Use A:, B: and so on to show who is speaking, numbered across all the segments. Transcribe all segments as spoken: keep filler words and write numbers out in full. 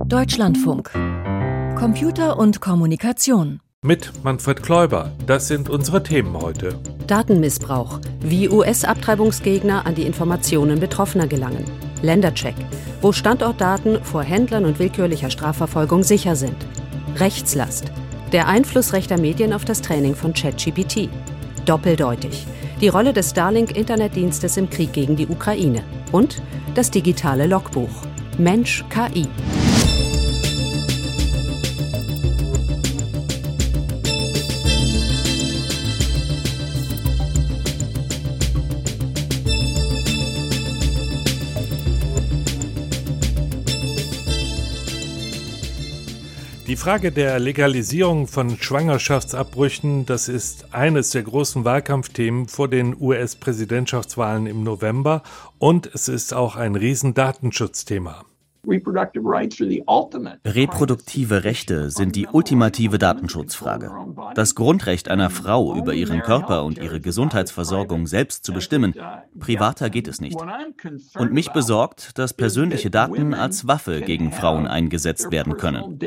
A: Deutschlandfunk. Computer und Kommunikation.
B: Mit Manfred Kläuber. Das sind unsere Themen heute.
C: Datenmissbrauch. Wie U S-Abtreibungsgegner an die Informationen Betroffener gelangen. Ländercheck. Wo Standortdaten vor Händlern und willkürlicher Strafverfolgung sicher sind. Rechtslast. Der Einfluss rechter Medien auf das Training von ChatGPT. Doppeldeutig. Die Rolle des Starlink-Internetdienstes im Krieg gegen die Ukraine. Und das digitale Logbuch. Mensch K I.
B: Die Frage der Legalisierung von Schwangerschaftsabbrüchen, das ist eines der großen Wahlkampfthemen vor den U S-Präsidentschaftswahlen im November und es ist auch ein Riesendatenschutzthema.
D: Reproduktive Rechte sind die ultimative Datenschutzfrage. Das Grundrecht einer Frau, über ihren Körper und ihre Gesundheitsversorgung selbst zu bestimmen, privater geht es nicht. Und mich besorgt, dass persönliche Daten als Waffe gegen Frauen eingesetzt werden können.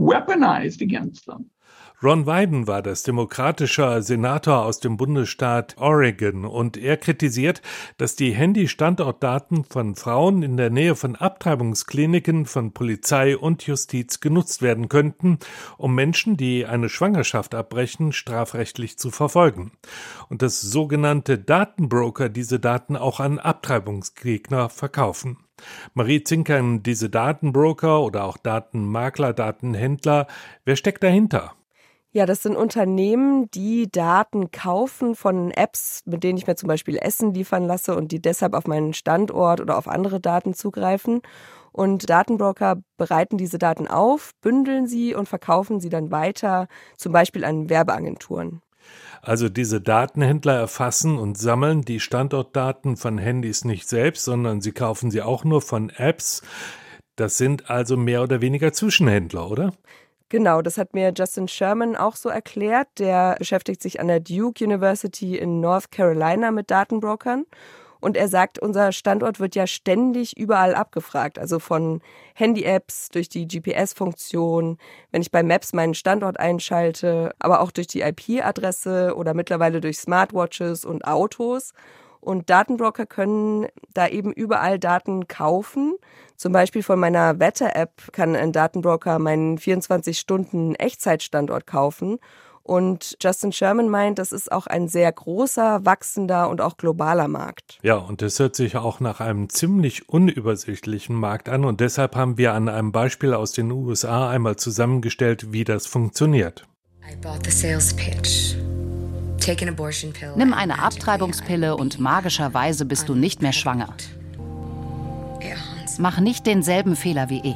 B: Ron Wyden war das, demokratischer Senator aus dem Bundesstaat Oregon, und er kritisiert, dass die Handy-Standortdaten von Frauen in der Nähe von Abtreibungskliniken von Polizei und Justiz genutzt werden könnten, um Menschen, die eine Schwangerschaft abbrechen, strafrechtlich zu verfolgen. Und dass sogenannte Datenbroker diese Daten auch an Abtreibungsgegner verkaufen. Marie Zinkern, diese Datenbroker oder auch Datenmakler, Datenhändler, wer steckt dahinter?
E: Ja, das sind Unternehmen, die Daten kaufen von Apps, mit denen ich mir zum Beispiel Essen liefern lasse und die deshalb auf meinen Standort oder auf andere Daten zugreifen. Und Datenbroker bereiten diese Daten auf, bündeln sie und verkaufen sie dann weiter, zum Beispiel an Werbeagenturen.
B: Also diese Datenhändler erfassen und sammeln die Standortdaten von Handys nicht selbst, sondern sie kaufen sie auch nur von Apps. Das sind also mehr oder weniger Zwischenhändler, oder?
E: Genau, das hat mir Justin Sherman auch so erklärt. Der beschäftigt sich an der Duke University in North Carolina mit Datenbrokern. Und er sagt, unser Standort wird ja ständig überall abgefragt. Also von Handy-Apps, durch die G P S-Funktion, wenn ich bei Maps meinen Standort einschalte, aber auch durch die I P-Adresse oder mittlerweile durch Smartwatches und Autos. Und Datenbroker können da eben überall Daten kaufen. Zum Beispiel von meiner Wetter-App kann ein Datenbroker meinen vierundzwanzig Stunden Echtzeitstandort kaufen. Und Justin Sherman meint, das ist auch ein sehr großer, wachsender und auch globaler Markt.
B: Ja, und das hört sich auch nach einem ziemlich unübersichtlichen Markt an. Und deshalb haben wir an einem Beispiel aus den U S A einmal zusammengestellt, wie das funktioniert.
F: I bought the sales pitch.
G: Nimm eine Abtreibungspille und magischerweise bist du nicht mehr schwanger. Mach nicht denselben Fehler wie ich.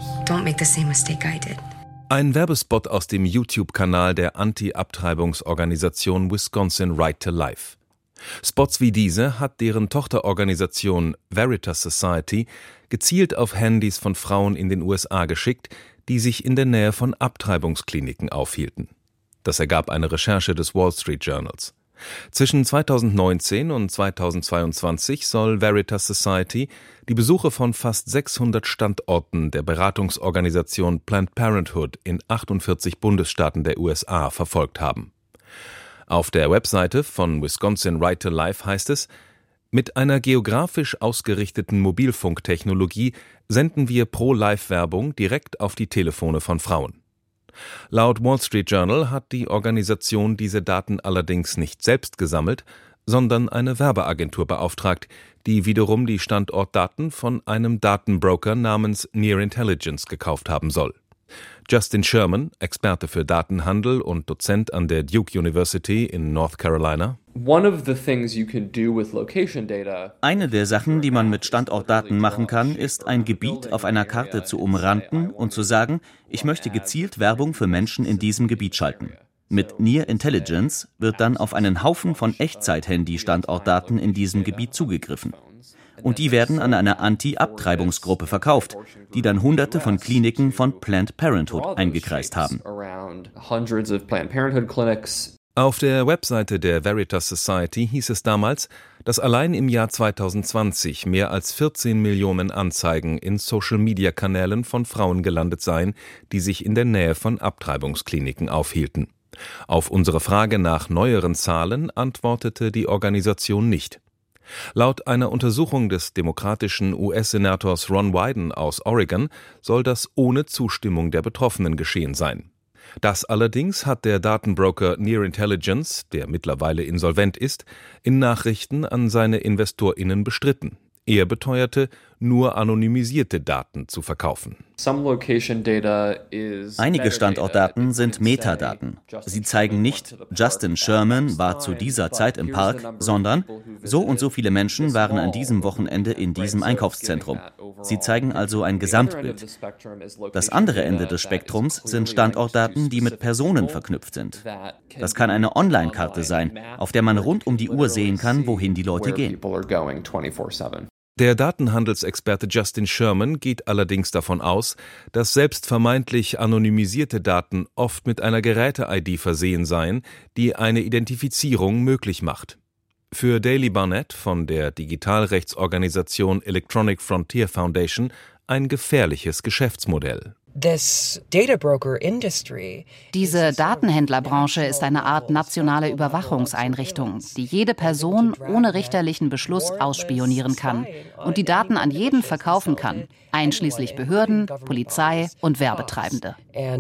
H: Ein Werbespot aus dem YouTube-Kanal der Anti-Abtreibungsorganisation Wisconsin Right to Life. Spots wie diese hat deren Tochterorganisation Veritas Society gezielt auf Handys von Frauen in den U S A geschickt, die sich in der Nähe von Abtreibungskliniken aufhielten. Das ergab eine Recherche des Wall Street Journals. Zwischen zweitausendneunzehn und zweitausendzweiundzwanzig soll Veritas Society die Besuche von fast sechshundert Standorten der Beratungsorganisation Planned Parenthood in achtundvierzig Bundesstaaten der U S A verfolgt haben. Auf der Webseite von Wisconsin Right to Life heißt es: Mit einer geografisch ausgerichteten Mobilfunktechnologie senden wir Pro-Life-Werbung direkt auf die Telefone von Frauen. Laut Wall Street Journal hat die Organisation diese Daten allerdings nicht selbst gesammelt, sondern eine Werbeagentur beauftragt, die wiederum die Standortdaten von einem Datenbroker namens Near Intelligence gekauft haben soll. Justin Sherman, Experte für Datenhandel und Dozent an der Duke University in North Carolina:
D: Eine der Sachen, die man mit Standortdaten machen kann, ist, ein Gebiet auf einer Karte zu umranden und zu sagen, ich möchte gezielt Werbung für Menschen in diesem Gebiet schalten. Mit Near Intelligence wird dann auf einen Haufen von Echtzeit-Handy-Standortdaten in diesem Gebiet zugegriffen. Und die werden an eine Anti-Abtreibungsgruppe verkauft, die dann Hunderte von Kliniken von Planned Parenthood eingekreist haben.
H: Auf der Webseite der Veritas Society hieß es damals, dass allein im Jahr zweitausendzwanzig mehr als vierzehn Millionen Anzeigen in Social-Media-Kanälen von Frauen gelandet seien, die sich in der Nähe von Abtreibungskliniken aufhielten. Auf unsere Frage nach neueren Zahlen antwortete die Organisation nicht. Laut einer Untersuchung des demokratischen U S-Senators Ron Wyden aus Oregon soll das ohne Zustimmung der Betroffenen geschehen sein. Das allerdings hat der Datenbroker Near Intelligence, der mittlerweile insolvent ist, in Nachrichten an seine InvestorInnen bestritten. Er beteuerte, nur anonymisierte Daten zu verkaufen.
D: Einige Standortdaten sind Metadaten. Sie zeigen nicht, Justin Sherman war zu dieser Zeit im Park, sondern so und so viele Menschen waren an diesem Wochenende in diesem Einkaufszentrum. Sie zeigen also ein Gesamtbild. Das andere Ende des Spektrums sind Standortdaten, die mit Personen verknüpft sind. Das kann eine Online-Karte sein, auf der man rund um die Uhr sehen kann, wohin die Leute gehen.
H: Der Datenhandelsexperte Justin Sherman geht allerdings davon aus, dass selbst vermeintlich anonymisierte Daten oft mit einer Geräte-I D versehen seien, die eine Identifizierung möglich macht. Für Daley Barnett von der Digitalrechtsorganisation Electronic Frontier Foundation ein gefährliches Geschäftsmodell.
G: Diese Datenhändlerbranche ist eine Art nationale Überwachungseinrichtung, die jede Person ohne richterlichen Beschluss ausspionieren kann und die Daten an jeden verkaufen kann, einschließlich Behörden, Polizei und Werbetreibende.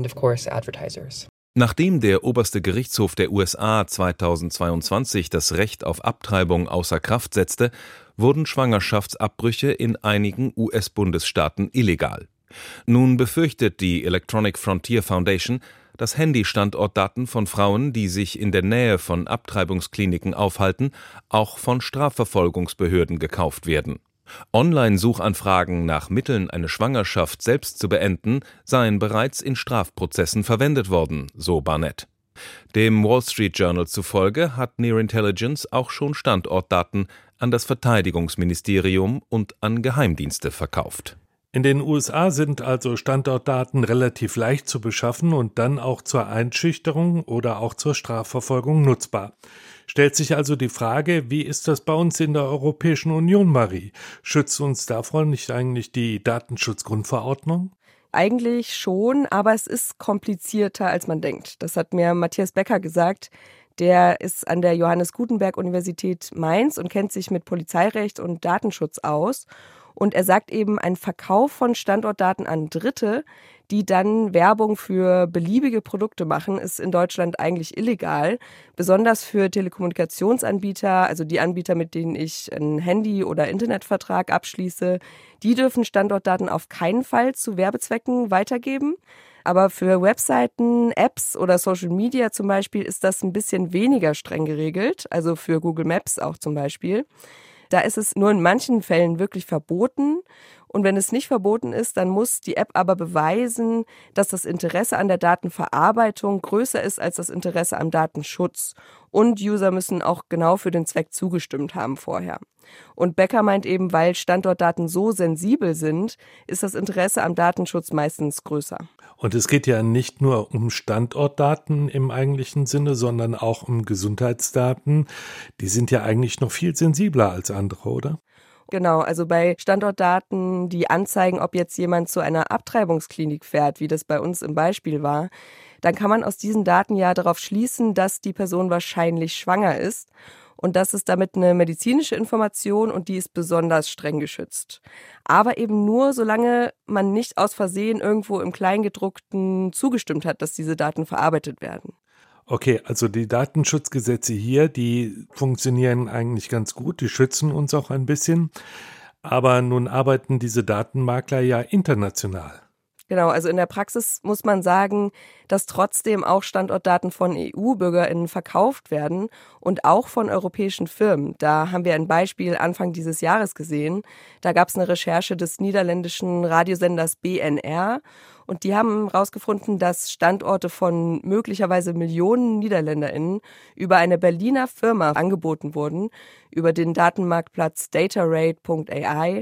H: Nachdem der oberste Gerichtshof der U S A zweitausendzweiundzwanzig das Recht auf Abtreibung außer Kraft setzte, wurden Schwangerschaftsabbrüche in einigen U S-Bundesstaaten illegal. Nun befürchtet die Electronic Frontier Foundation, dass Handy-Standortdaten von Frauen, die sich in der Nähe von Abtreibungskliniken aufhalten, auch von Strafverfolgungsbehörden gekauft werden. Online-Suchanfragen nach Mitteln, eine Schwangerschaft selbst zu beenden, seien bereits in Strafprozessen verwendet worden, so Barnett. Dem Wall Street Journal zufolge hat Near Intelligence auch schon Standortdaten an das Verteidigungsministerium und an Geheimdienste verkauft.
B: In den U S A sind also Standortdaten relativ leicht zu beschaffen und dann auch zur Einschüchterung oder auch zur Strafverfolgung nutzbar. Stellt sich also die Frage, wie ist das bei uns in der Europäischen Union, Marie? Schützt uns davor nicht eigentlich die Datenschutzgrundverordnung?
E: Eigentlich schon, aber es ist komplizierter, als man denkt. Das hat mir Matthias Becker gesagt. Der ist an der Johannes Gutenberg Universität Mainz und kennt sich mit Polizeirecht und Datenschutz aus. Und er sagt eben, ein Verkauf von Standortdaten an Dritte, die dann Werbung für beliebige Produkte machen, ist in Deutschland eigentlich illegal. Besonders für Telekommunikationsanbieter, also die Anbieter, mit denen ich einen Handy- oder Internetvertrag abschließe, die dürfen Standortdaten auf keinen Fall zu Werbezwecken weitergeben. Aber für Webseiten, Apps oder Social Media zum Beispiel ist das ein bisschen weniger streng geregelt, also für Google Maps auch zum Beispiel. Da ist es nur in manchen Fällen wirklich verboten. Und wenn es nicht verboten ist, dann muss die App aber beweisen, dass das Interesse an der Datenverarbeitung größer ist als das Interesse am Datenschutz. Und User müssen auch genau für den Zweck zugestimmt haben vorher. Und Becker meint eben, weil Standortdaten so sensibel sind, ist das Interesse am Datenschutz meistens größer.
B: Und es geht ja nicht nur um Standortdaten im eigentlichen Sinne, sondern auch um Gesundheitsdaten. Die sind ja eigentlich noch viel sensibler als andere, oder?
E: Genau, also bei Standortdaten, die anzeigen, ob jetzt jemand zu einer Abtreibungsklinik fährt, wie das bei uns im Beispiel war, dann kann man aus diesen Daten ja darauf schließen, dass die Person wahrscheinlich schwanger ist. Und das ist damit eine medizinische Information und die ist besonders streng geschützt. Aber eben nur, solange man nicht aus Versehen irgendwo im Kleingedruckten zugestimmt hat, dass diese Daten verarbeitet werden.
B: Okay, also die Datenschutzgesetze hier, die funktionieren eigentlich ganz gut, die schützen uns auch ein bisschen. Aber nun arbeiten diese Datenmakler ja international.
E: Genau, also in der Praxis muss man sagen, dass trotzdem auch Standortdaten von E U-BürgerInnen verkauft werden und auch von europäischen Firmen. Da haben wir ein Beispiel Anfang dieses Jahres gesehen. Da gab es eine Recherche des niederländischen Radiosenders B N R und die haben herausgefunden, dass Standorte von möglicherweise Millionen NiederländerInnen über eine Berliner Firma angeboten wurden, über den Datenmarktplatz datarate punkt A I.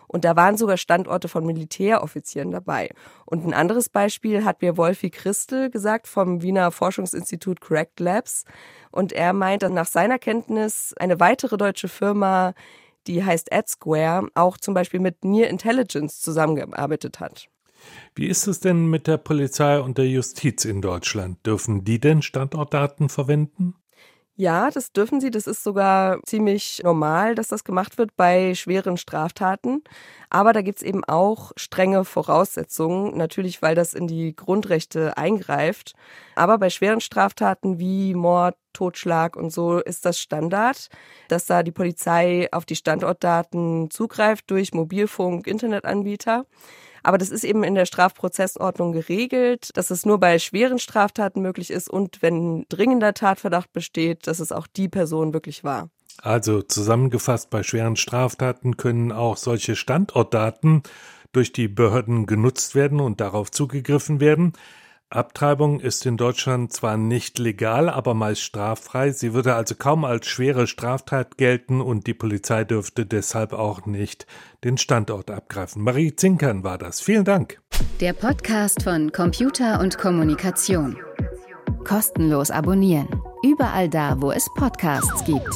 E: Und da waren sogar Standorte von Militäroffizieren dabei. Und ein anderes Beispiel hat mir Wolfi Christel gesagt vom Wiener Forschungsinstitut Correct Labs. Und er meint, dass nach seiner Kenntnis eine weitere deutsche Firma, die heißt AdSquare, auch zum Beispiel mit Near Intelligence zusammengearbeitet hat.
B: Wie ist es denn mit der Polizei und der Justiz in Deutschland? Dürfen die denn Standortdaten verwenden?
E: Ja, das dürfen sie. Das ist sogar ziemlich normal, dass das gemacht wird bei schweren Straftaten. Aber da gibt's eben auch strenge Voraussetzungen, natürlich, weil das in die Grundrechte eingreift. Aber bei schweren Straftaten wie Mord, Totschlag und so ist das Standard, dass da die Polizei auf die Standortdaten zugreift durch Mobilfunk, Internetanbieter. Aber das ist eben in der Strafprozessordnung geregelt, dass es nur bei schweren Straftaten möglich ist und wenn dringender Tatverdacht besteht, dass es auch die Person wirklich war.
B: Also zusammengefasst, bei schweren Straftaten können auch solche Standortdaten durch die Behörden genutzt werden und darauf zugegriffen werden. Abtreibung ist in Deutschland zwar nicht legal, aber meist straffrei. Sie würde also kaum als schwere Straftat gelten und die Polizei dürfte deshalb auch nicht den Standort abgreifen. Marie Zinkern war das. Vielen Dank.
A: Der Podcast von Computer und Kommunikation. Kostenlos abonnieren. Überall da, wo es Podcasts gibt.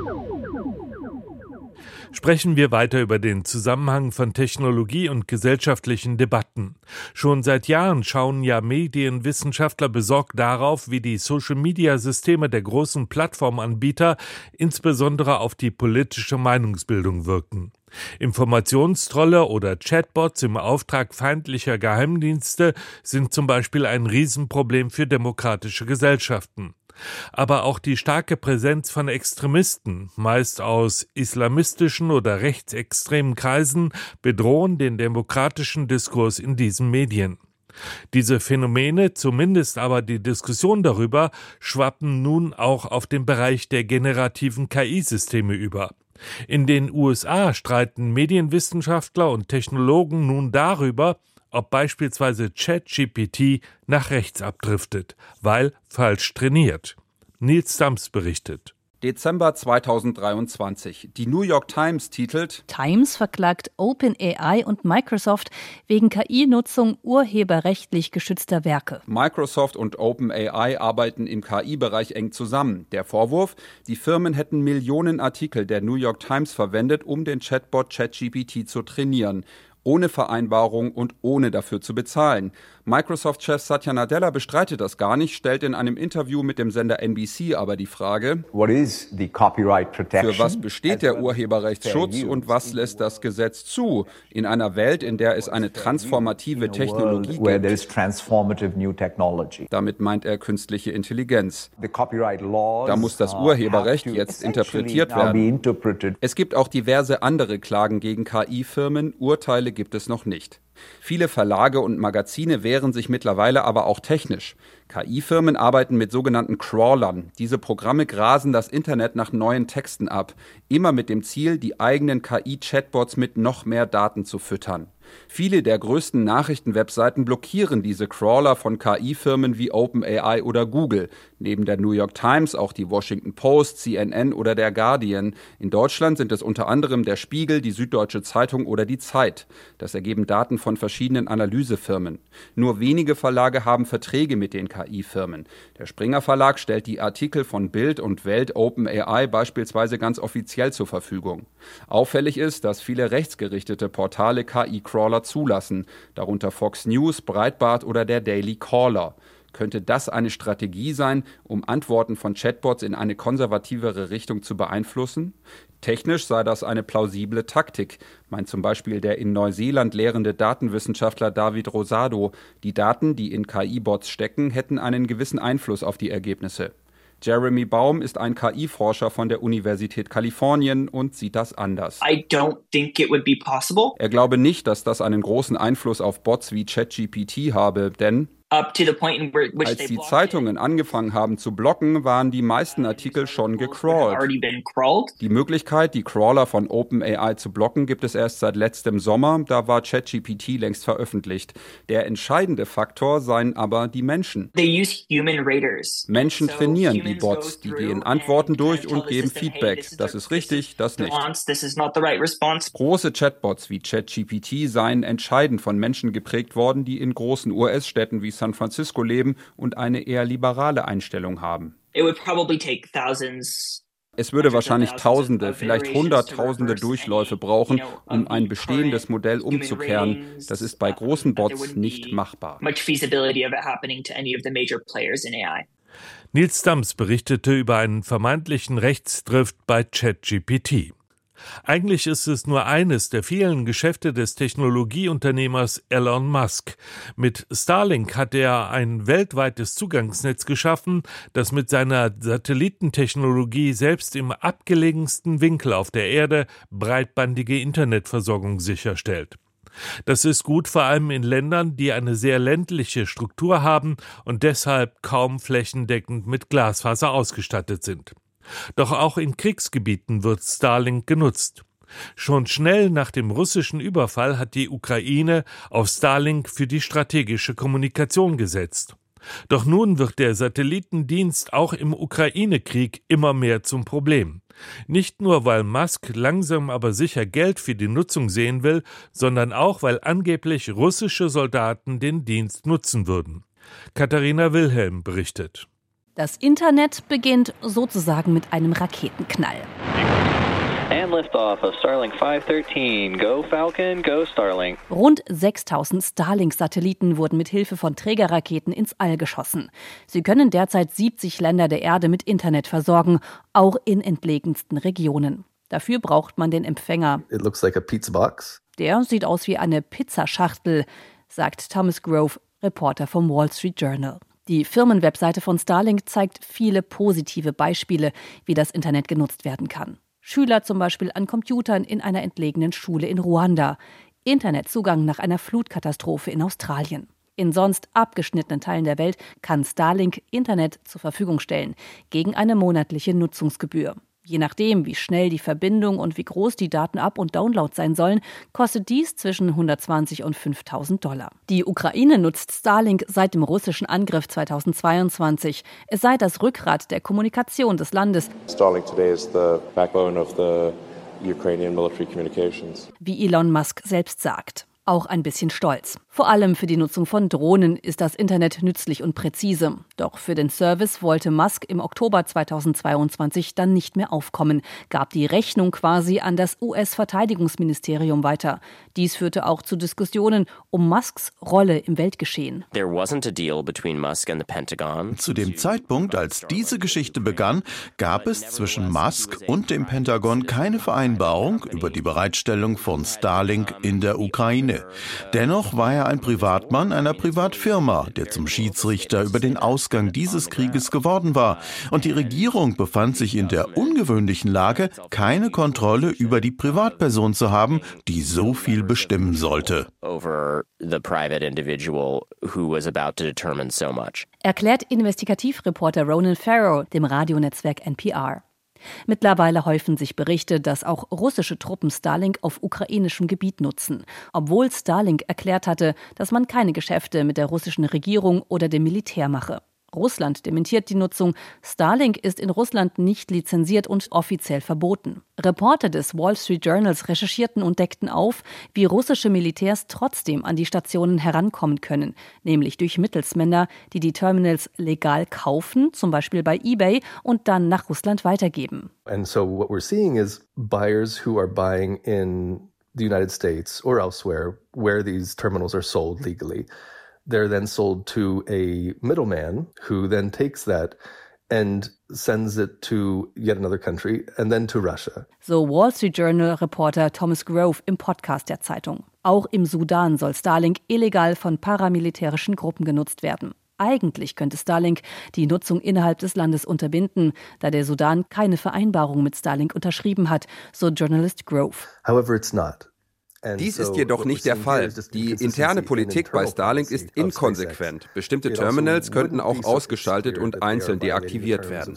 B: Sprechen wir weiter über den Zusammenhang von Technologie und gesellschaftlichen Debatten. Schon seit Jahren schauen ja Medienwissenschaftler besorgt darauf, wie die Social-Media-Systeme der großen Plattformanbieter insbesondere auf die politische Meinungsbildung wirken. Informationstrolle oder Chatbots im Auftrag feindlicher Geheimdienste sind zum Beispiel ein Riesenproblem für demokratische Gesellschaften. Aber auch die starke Präsenz von Extremisten, meist aus islamistischen oder rechtsextremen Kreisen, bedrohen den demokratischen Diskurs in diesen Medien. Diese Phänomene, zumindest aber die Diskussion darüber, schwappen nun auch auf den Bereich der generativen K I-Systeme über. In den U S A streiten Medienwissenschaftler und Technologen nun darüber, ob beispielsweise ChatGPT nach rechts abdriftet, weil falsch trainiert. Nils Dams berichtet.
I: Dezember zweitausenddreiundzwanzig. Die New York Times titelt:
J: Times verklagt OpenAI und Microsoft wegen K I-Nutzung urheberrechtlich geschützter Werke.
I: Microsoft und OpenAI arbeiten im K I-Bereich eng zusammen. Der Vorwurf: Die Firmen hätten Millionen Artikel der New York Times verwendet, um den Chatbot ChatGPT zu trainieren. Ohne Vereinbarung und ohne dafür zu bezahlen. Microsoft-Chef Satya Nadella bestreitet das gar nicht, stellt in einem Interview mit dem Sender N B C aber die Frage: What is the copyright protection? Für was besteht der Urheberrechtsschutz und was lässt das Gesetz zu? In einer Welt, in der es eine transformative Technologie gibt. Damit meint er künstliche Intelligenz. Da muss das Urheberrecht jetzt interpretiert werden. Es gibt auch diverse andere Klagen gegen K I-Firmen, Urteile gibt es noch nicht. Viele Verlage und Magazine wehren sich mittlerweile aber auch technisch. K I-Firmen arbeiten mit sogenannten Crawlern. Diese Programme grasen das Internet nach neuen Texten ab, immer mit dem Ziel, die eigenen K I-Chatbots mit noch mehr Daten zu füttern. Viele der größten Nachrichtenwebseiten blockieren diese Crawler von K I-Firmen wie OpenAI oder Google. Neben der New York Times auch die Washington Post, C N N oder der Guardian. In Deutschland sind es unter anderem der Spiegel, die Süddeutsche Zeitung oder die Zeit. Das ergeben Daten von verschiedenen Analysefirmen. Nur wenige Verlage haben Verträge mit den K I-Firmen. Der Springer Verlag stellt die Artikel von Bild und Welt OpenAI beispielsweise ganz offiziell zur Verfügung. Auffällig ist, dass viele rechtsgerichtete Portale K I-Crawler zulassen, darunter Fox News, Breitbart oder der Daily Caller. Könnte das eine Strategie sein, um Antworten von Chatbots in eine konservativere Richtung zu beeinflussen? Technisch sei das eine plausible Taktik, meint zum Beispiel der in Neuseeland lehrende Datenwissenschaftler David Rosado. Die Daten, die in K I-Bots stecken, hätten einen gewissen Einfluss auf die Ergebnisse. Jeremy Baum ist ein K I-Forscher von der Universität Kalifornien und sieht das anders.
K: I don't think it would be possible.
I: Er glaube nicht, dass das einen großen Einfluss auf Bots wie ChatGPT habe, denn Als die Zeitungen angefangen haben zu blocken, waren die meisten Artikel schon gecrawlt. Die Möglichkeit, die Crawler von OpenAI zu blocken, gibt es erst seit letztem Sommer. Da war ChatGPT längst veröffentlicht. Der entscheidende Faktor seien aber die Menschen. Menschen trainieren die Bots, die gehen Antworten durch und geben Feedback. Das ist richtig, das nicht. Große Chatbots wie ChatGPT seien entscheidend von Menschen geprägt worden, die in großen U S-Städten wie San Francisco leben und eine eher liberale Einstellung haben. Es würde wahrscheinlich Tausende, vielleicht Hunderttausende Durchläufe brauchen, um ein bestehendes Modell umzukehren. Das ist bei großen Bots nicht machbar.
B: Nils Dams berichtete über einen vermeintlichen Rechtsdrift bei ChatGPT. Eigentlich ist es nur eines der vielen Geschäfte des Technologieunternehmers Elon Musk. Mit Starlink hat er ein weltweites Zugangsnetz geschaffen, das mit seiner Satellitentechnologie selbst im abgelegensten Winkel auf der Erde breitbandige Internetversorgung sicherstellt. Das ist gut vor allem in Ländern, die eine sehr ländliche Struktur haben und deshalb kaum flächendeckend mit Glasfaser ausgestattet sind. Doch auch in Kriegsgebieten wird Starlink genutzt. Schon schnell nach dem russischen Überfall hat die Ukraine auf Starlink für die strategische Kommunikation gesetzt. Doch nun wird der Satellitendienst auch im Ukraine-Krieg immer mehr zum Problem. Nicht nur, weil Musk langsam aber sicher Geld für die Nutzung sehen will, sondern auch, weil angeblich russische Soldaten den Dienst nutzen würden. Katharina Wilhelm berichtet.
J: Das Internet beginnt sozusagen mit einem Raketenknall.
K: And liftoff of Starlink five thirteen. Go Falcon, go Starlink.
J: Rund sechstausend Starlink-Satelliten wurden mit Hilfe von Trägerraketen ins All geschossen. Sie können derzeit siebzig Länder der Erde mit Internet versorgen, auch in entlegensten Regionen. Dafür braucht man den Empfänger.
L: It looks like a pizza box.
J: Der sieht aus wie eine Pizzaschachtel, sagt Thomas Grove, Reporter vom Wall Street Journal. Die Firmenwebseite von Starlink zeigt viele positive Beispiele, wie das Internet genutzt werden kann. Schüler zum Beispiel an Computern in einer entlegenen Schule in Ruanda. Internetzugang nach einer Flutkatastrophe in Australien. In sonst abgeschnittenen Teilen der Welt kann Starlink Internet zur Verfügung stellen, gegen eine monatliche Nutzungsgebühr. Je nachdem, wie schnell die Verbindung und wie groß die Daten-Up- und Download sein sollen, kostet dies zwischen hundertzwanzig und fünftausend Dollar. Die Ukraine nutzt Starlink seit dem russischen Angriff zweitausendzweiundzwanzig. Es sei das Rückgrat der Kommunikation des Landes.
M: Starlink today is the backbone of the Ukrainian military communications.
J: Wie Elon Musk selbst sagt. Auch ein bisschen stolz. Vor allem für die Nutzung von Drohnen ist das Internet nützlich und präzise. Doch für den Service wollte Musk im Oktober zweitausendzweiundzwanzig dann nicht mehr aufkommen, gab die Rechnung quasi an das U S-Verteidigungsministerium weiter. Dies führte auch zu Diskussionen um Musks Rolle im Weltgeschehen.
N: Zu dem Zeitpunkt, als diese Geschichte begann, gab es zwischen Musk und dem Pentagon keine Vereinbarung über die Bereitstellung von Starlink in der Ukraine. Dennoch war er ein Privatmann einer Privatfirma, der zum Schiedsrichter über den Ausgang dieses Krieges geworden war. Und die Regierung befand sich in der ungewöhnlichen Lage, keine Kontrolle über die Privatperson zu haben, die so viel bestimmen sollte.
J: Erklärt Investigativreporter Ronan Farrow dem Radionetzwerk N P R. Mittlerweile häufen sich Berichte, dass auch russische Truppen Starlink auf ukrainischem Gebiet nutzen, obwohl Starlink erklärt hatte, dass man keine Geschäfte mit der russischen Regierung oder dem Militär mache. Russland dementiert die Nutzung. Starlink ist in Russland nicht lizenziert und offiziell verboten. Reporter des Wall Street Journals recherchierten und deckten auf, wie russische Militärs trotzdem an die Stationen herankommen können, nämlich durch Mittelsmänner, die die Terminals legal kaufen, zum Beispiel bei eBay, und dann nach Russland weitergeben.
L: And so what we're seeing is buyers who are buying in the United States or elsewhere where these terminals are sold legally. They're then sold to a middleman who then takes that and sends it to yet another country and then to Russia.
J: So Wall Street Journal Reporter Thomas Grove im Podcast der Zeitung. Auch im Sudan soll Starlink illegal von paramilitärischen Gruppen genutzt werden. Eigentlich könnte Starlink die Nutzung innerhalb des Landes unterbinden, da der Sudan keine Vereinbarung mit Starlink unterschrieben hat, so Journalist Grove.
L: However, it's not.
O: Dies ist jedoch nicht der Fall. Die interne Politik bei Starlink ist inkonsequent. Bestimmte Terminals könnten auch ausgeschaltet und einzeln deaktiviert werden.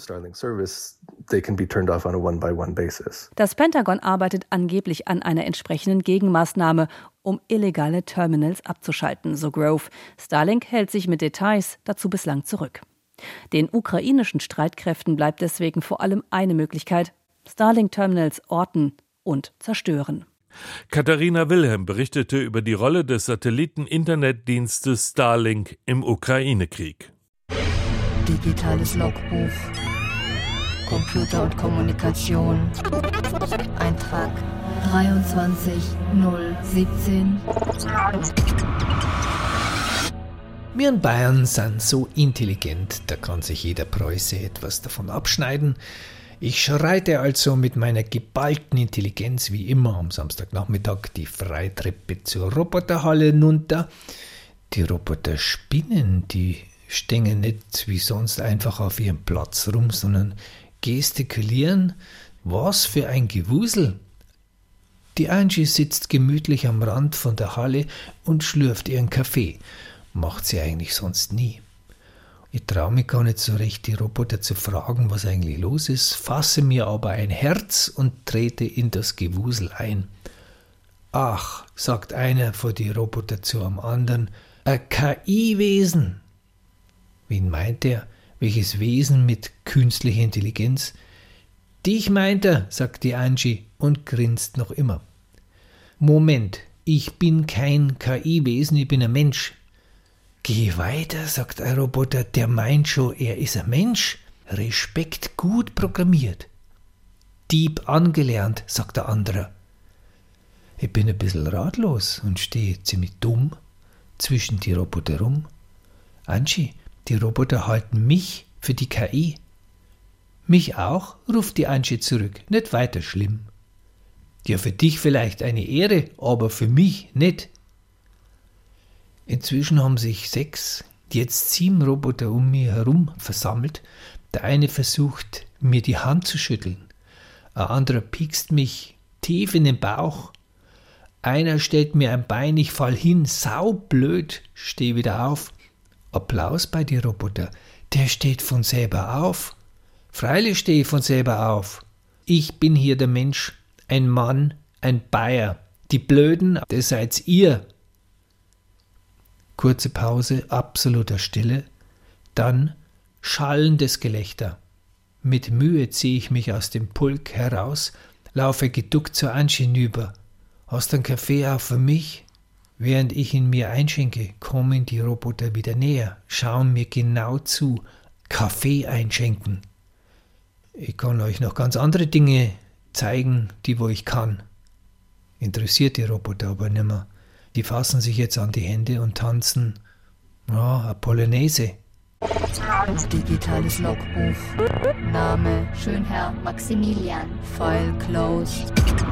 J: Das Pentagon arbeitet angeblich an einer entsprechenden Gegenmaßnahme, um illegale Terminals abzuschalten, so Grove. Starlink hält sich mit Details dazu bislang zurück. Den ukrainischen Streitkräften bleibt deswegen vor allem eine Möglichkeit: Starlink-Terminals orten und zerstören.
B: Katharina Wilhelm berichtete über die Rolle des Satelliten-Internetdienstes Starlink im Ukraine-Krieg.
P: Digitales Logbuch. Computer und Kommunikation. Eintrag dreiundzwanzig null siebzehn.
Q: Wir in Bayern sind so intelligent, da kann sich jeder Preuße etwas davon abschneiden. Ich schreite also mit meiner geballten Intelligenz wie immer am Samstagnachmittag die Freitreppe zur Roboterhalle hinunter. Die Roboter spinnen, die stehen nicht wie sonst einfach auf ihrem Platz rum, sondern gestikulieren. Was für ein Gewusel! Die Angie sitzt gemütlich am Rand von der Halle und schlürft ihren Kaffee. Macht sie eigentlich sonst nie. Ich traue mich gar nicht so recht, die Roboter zu fragen, was eigentlich los ist, fasse mir aber ein Herz und trete in das Gewusel ein. Ach, sagt einer von die Roboter zu einem anderen, ein K I-Wesen. Wen meint er? Welches Wesen mit künstlicher Intelligenz? Dich meint er, sagt die Angie und grinst noch immer. Moment, ich bin kein K I-Wesen, ich bin ein Mensch. Geh weiter, sagt ein Roboter, der meint schon, er ist ein Mensch. Respekt gut programmiert. Dieb angelernt, sagt der andere. Ich bin ein bisschen ratlos und stehe ziemlich dumm zwischen die Roboter rum. Angie, die Roboter halten mich für die K I. Mich auch, ruft die Angie zurück, nicht weiter schlimm. Ja, für dich vielleicht eine Ehre, aber für mich nicht. Inzwischen haben sich sechs, jetzt sieben Roboter um mich herum versammelt. Der eine versucht, mir die Hand zu schütteln. Ein anderer piekst mich tief in den Bauch. Einer stellt mir ein Bein, ich fall hin, saublöd, steh wieder auf. Applaus bei die Roboter. Der steht von selber auf. Freilich stehe ich von selber auf. Ich bin hier der Mensch, ein Mann, ein Bayer. Die Blöden, das seid ihr. Kurze Pause, absoluter Stille, dann schallendes Gelächter. Mit Mühe ziehe ich mich aus dem Pulk heraus, laufe geduckt zur Angie hinüber. Hast du einen Kaffee auch für mich? Während ich ihn mir einschenke, kommen die Roboter wieder näher, schauen mir genau zu. Kaffee einschenken. Ich kann euch noch ganz andere Dinge zeigen, die wo ich kann. Interessiert die Roboter aber nimmer. Die fassen sich jetzt an die Hände und tanzen, ja, eine Polonaise.
P: Digitales Logbuch. Name Schönherr Maximilian. File closed.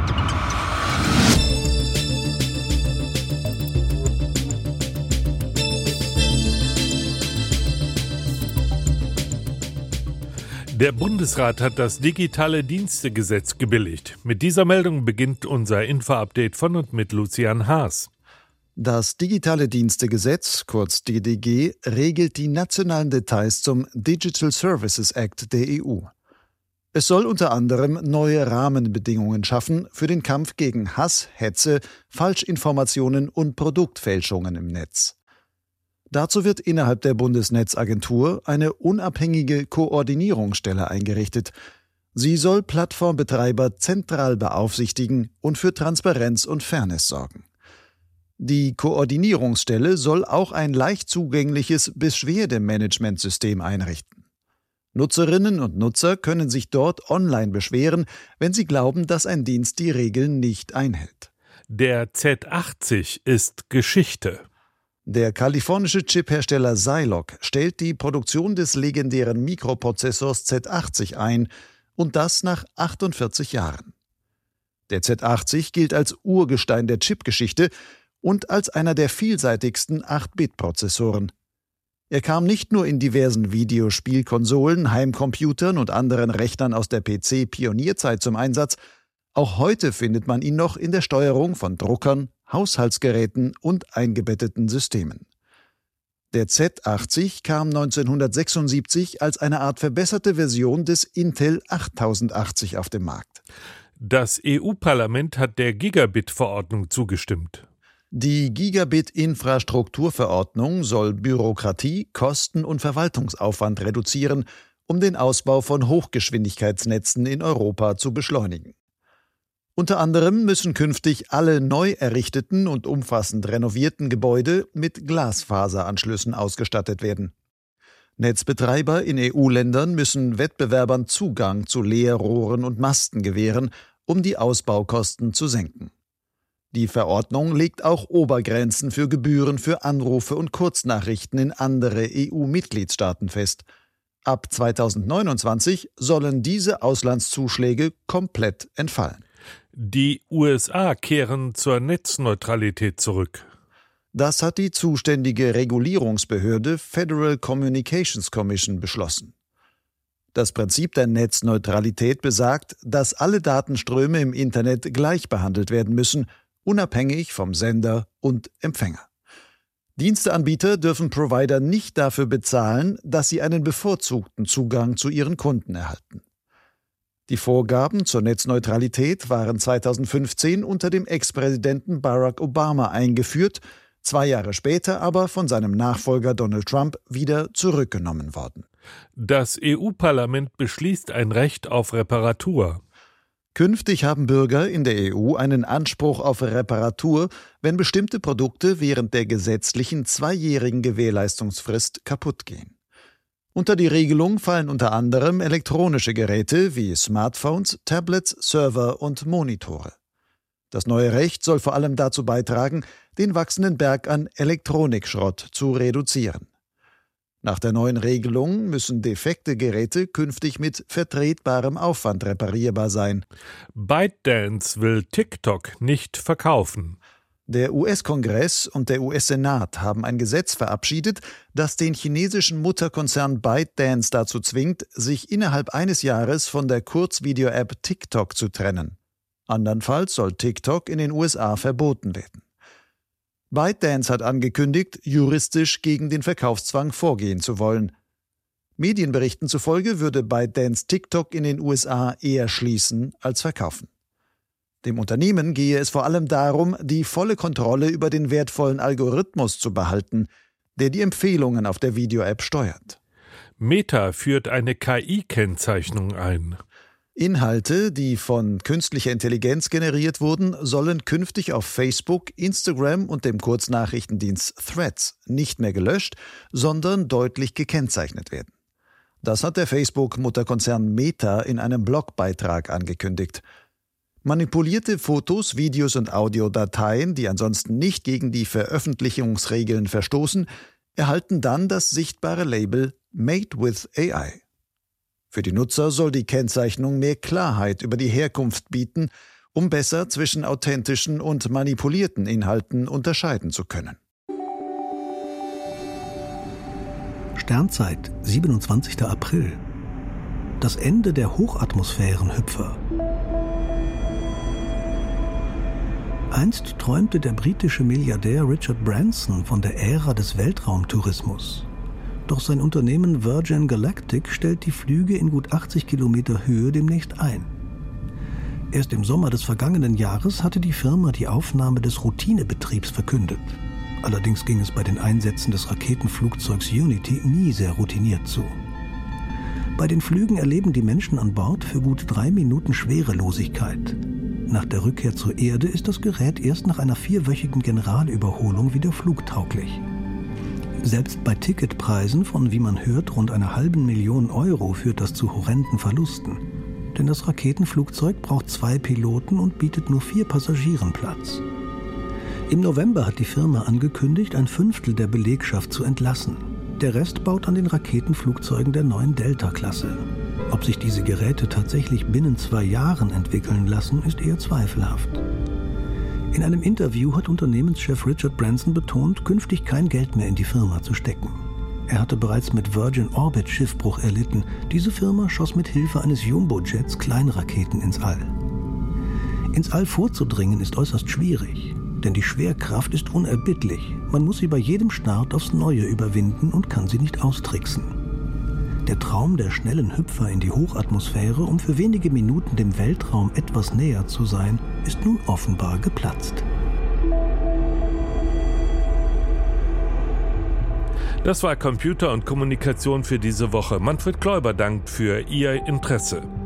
B: Der Bundesrat hat das digitale Dienstegesetz gebilligt. Mit dieser Meldung beginnt unser Info-Update von und mit Lucian Haas.
R: Das digitale Dienstegesetz, kurz D D G, regelt die nationalen Details zum Digital Services Act der E U. Es soll unter anderem neue Rahmenbedingungen schaffen für den Kampf gegen Hass, Hetze, Falschinformationen und Produktfälschungen im Netz. Dazu wird innerhalb der Bundesnetzagentur eine unabhängige Koordinierungsstelle eingerichtet. Sie soll Plattformbetreiber zentral beaufsichtigen und für Transparenz und Fairness sorgen. Die Koordinierungsstelle soll auch ein leicht zugängliches Beschwerdemanagementsystem einrichten. Nutzerinnen und Nutzer können sich dort online beschweren, wenn sie glauben, dass ein Dienst die Regeln nicht einhält.
B: Der Z achtzig ist Geschichte.
R: Der kalifornische Chiphersteller Zilog stellt die Produktion des legendären Mikroprozessors Z achtzig ein, und das nach achtundvierzig Jahren. Der Z achtzig gilt als Urgestein der Chipgeschichte und als einer der vielseitigsten acht-Bit-Prozessoren. Er kam nicht nur in diversen Videospielkonsolen, Heimcomputern und anderen Rechnern aus der P C-Pionierzeit zum Einsatz, Auch heute findet man ihn noch in der Steuerung von Druckern, Haushaltsgeräten und eingebetteten Systemen. Der Z achtzig kam neunzehnhundertsechsundsiebzig als eine Art verbesserte Version des Intel achttausendachtzig auf den Markt.
B: Das E U-Parlament hat der Gigabit-Verordnung zugestimmt.
R: Die Gigabit-Infrastrukturverordnung soll Bürokratie, Kosten und Verwaltungsaufwand reduzieren, um den Ausbau von Hochgeschwindigkeitsnetzen in Europa zu beschleunigen. Unter anderem müssen künftig alle neu errichteten und umfassend renovierten Gebäude mit Glasfaseranschlüssen ausgestattet werden. Netzbetreiber in E U-Ländern müssen Wettbewerbern Zugang zu Leerrohren und Masten gewähren, um die Ausbaukosten zu senken. Die Verordnung legt auch Obergrenzen für Gebühren für Anrufe und Kurznachrichten in andere E U-Mitgliedstaaten fest. Ab zweitausendneunundzwanzig sollen diese Auslandszuschläge komplett entfallen.
B: Die U S A kehren zur Netzneutralität zurück.
R: Das hat die zuständige Regulierungsbehörde Federal Communications Commission beschlossen. Das Prinzip der Netzneutralität besagt, dass alle Datenströme im Internet gleich behandelt werden müssen, unabhängig vom Sender und Empfänger. Diensteanbieter dürfen Provider nicht dafür bezahlen, dass sie einen bevorzugten Zugang zu ihren Kunden erhalten. Die Vorgaben zur Netzneutralität waren zweitausendfünfzehn unter dem Ex-Präsidenten Barack Obama eingeführt, zwei Jahre später aber von seinem Nachfolger Donald Trump wieder zurückgenommen worden.
B: Das E U-Parlament beschließt ein Recht auf Reparatur.
R: Künftig haben Bürger in der E U einen Anspruch auf Reparatur, wenn bestimmte Produkte während der gesetzlichen zweijährigen Gewährleistungsfrist kaputt gehen. Unter die Regelung fallen unter anderem elektronische Geräte wie Smartphones, Tablets, Server und Monitore. Das neue Recht soll vor allem dazu beitragen, den wachsenden Berg an Elektronikschrott zu reduzieren. Nach der neuen Regelung müssen defekte Geräte künftig mit vertretbarem Aufwand reparierbar sein.
B: ByteDance will TikTok nicht verkaufen.
R: Der U S-Kongress und der U S-Senat haben ein Gesetz verabschiedet, das den chinesischen Mutterkonzern ByteDance dazu zwingt, sich innerhalb eines Jahres von der Kurzvideo-App TikTok zu trennen. Andernfalls soll TikTok in den U S A verboten werden. ByteDance hat angekündigt, juristisch gegen den Verkaufszwang vorgehen zu wollen. Medienberichten zufolge würde ByteDance TikTok in den U S A eher schließen als verkaufen. Dem Unternehmen gehe es vor allem darum, die volle Kontrolle über den wertvollen Algorithmus zu behalten, der die Empfehlungen auf der Video-App steuert.
B: Meta führt eine K I-Kennzeichnung ein.
R: Inhalte, die von künstlicher Intelligenz generiert wurden, sollen künftig auf Facebook, Instagram und dem Kurznachrichtendienst Threads nicht mehr gelöscht, sondern deutlich gekennzeichnet werden. Das hat der Facebook-Mutterkonzern Meta in einem Blogbeitrag angekündigt. Manipulierte Fotos, Videos und Audiodateien, die ansonsten nicht gegen die Veröffentlichungsregeln verstoßen, erhalten dann das sichtbare Label Made with A I. Für die Nutzer soll die Kennzeichnung mehr Klarheit über die Herkunft bieten, um besser zwischen authentischen und manipulierten Inhalten unterscheiden zu können.
S: Sternzeit, siebenundzwanzigster April. Das Ende der Hochatmosphärenhüpfer. Einst träumte der britische Milliardär Richard Branson von der Ära des Weltraumtourismus. Doch sein Unternehmen Virgin Galactic stellt die Flüge in gut achtzig Kilometer Höhe demnächst ein. Erst im Sommer des vergangenen Jahres hatte die Firma die Aufnahme des Routinebetriebs verkündet. Allerdings ging es bei den Einsätzen des Raketenflugzeugs Unity nie sehr routiniert zu. Bei den Flügen erleben die Menschen an Bord für gut drei Minuten Schwerelosigkeit. Nach der Rückkehr zur Erde ist das Gerät erst nach einer vierwöchigen Generalüberholung wieder flugtauglich. Selbst bei Ticketpreisen von, wie man hört, rund einer halben Million Euro führt das zu horrenden Verlusten. Denn das Raketenflugzeug braucht zwei Piloten und bietet nur vier Passagieren Platz. Im November hat die Firma angekündigt, ein Fünftel der Belegschaft zu entlassen. Der Rest baut an den Raketenflugzeugen der neuen Delta-Klasse. Ob sich diese Geräte tatsächlich binnen zwei Jahren entwickeln lassen, ist eher zweifelhaft. In einem Interview hat Unternehmenschef Richard Branson betont, künftig kein Geld mehr in die Firma zu stecken. Er hatte bereits mit Virgin Orbit Schiffbruch erlitten. Diese Firma schoss mit Hilfe eines Jumbo-Jets Kleinraketen ins All. Ins All vorzudringen ist äußerst schwierig, denn die Schwerkraft ist unerbittlich. Man muss sie bei jedem Start aufs Neue überwinden und kann sie nicht austricksen. Der Traum der schnellen Hüpfer in die Hochatmosphäre, um für wenige Minuten dem Weltraum etwas näher zu sein, ist nun offenbar geplatzt.
B: Das war Computer und Kommunikation für diese Woche. Manfred Kläuber dankt für Ihr Interesse.